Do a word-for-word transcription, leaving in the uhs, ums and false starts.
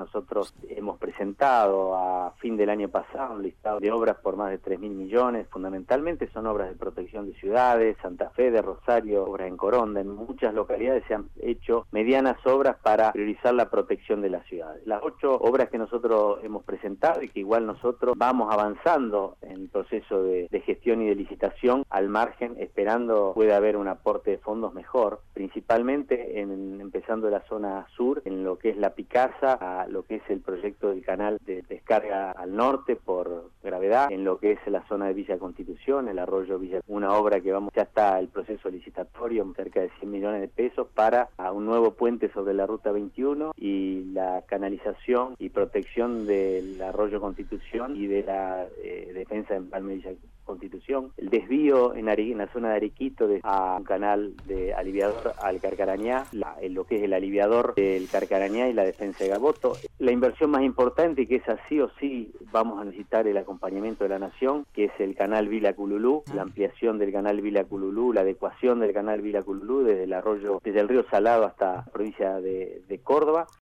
Nosotros hemos presentado a fin del año pasado un listado de obras por más de tres mil millones, fundamentalmente son obras de protección de ciudades, Santa Fe, de Rosario, obras en Coronda, en muchas localidades se han hecho medianas obras para priorizar la protección de las ciudades. Las ocho obras que nosotros hemos presentado y que igual nosotros vamos avanzando en el proceso de, de gestión y de licitación al margen, esperando pueda haber un aporte de fondos mejor, principalmente en, empezando de la zona sur, en lo que es la Picasa, a lo que es el proyecto del canal de descarga al norte por gravedad, en lo que es la zona de Villa Constitución, el arroyo Villa, una obra que vamos, ya está el proceso licitatorio, cerca de cien millones de pesos para a un nuevo puente sobre la ruta veintiuno y la canalización y protección del arroyo Constitución y de la eh, defensa en Palme Villa Constitución, el desvío en, Ari, en la zona de Arequito de, a un canal de aliviador al Carcarañá, la, en lo que es el aliviador del Carcarañá y la defensa de Gaboto. La inversión más importante, que es así o sí vamos a necesitar el acompañamiento de la Nación, que es el canal Vila Cululú, la ampliación del canal Vila Cululú, la adecuación del canal Vila Cululú desde el arroyo, desde el río Salado hasta la provincia de, de Córdoba,